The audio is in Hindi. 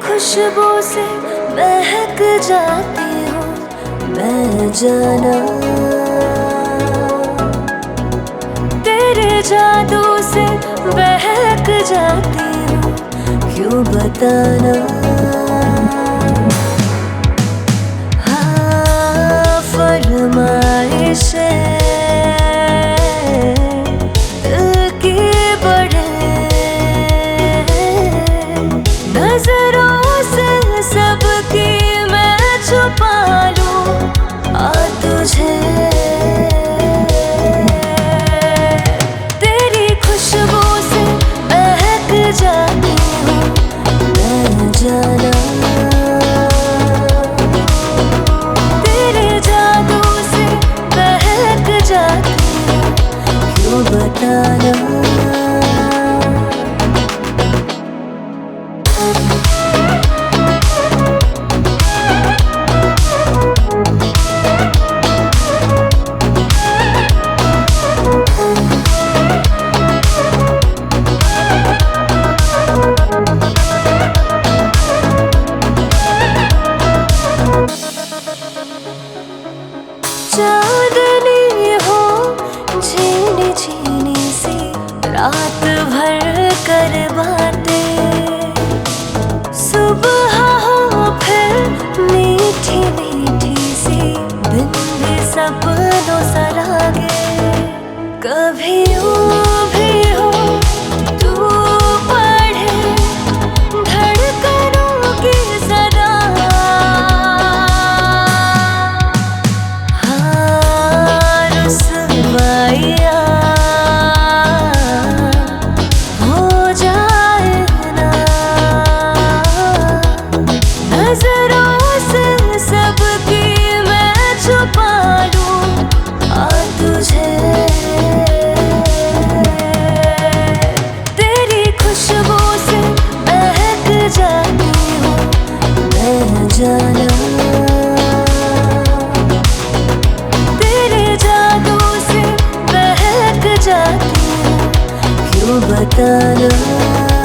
खुशबू से महक जाती हूँ मैं जाना, तेरे जादू से बहक जाती हूँ क्यों बताना। हाँ फरमाइशें दिल की बढ़े, नजरों से सबकी मैं छुपा लूं आ तुझे। तेरी खुशबू से महक जाती हूँ मैं जाना, तेरे जादू से बहक जाती हूँ क्यों बताना। चांदनी हो झीनी झीनी सी रात भर कर बातें, सुबह हो फिर मीठी मीठी सी दिन भी सपनों सा लागे। कभी यूं भी हो तू पढ़े धड़कनों की सदा, नजरों से सबकी मैं छुपा लूं आ तुझे। तेरी खुशबू से महक जाती हूँ मैं जाना, तेरे जादू से महक जाती हूँ क्यों बताना।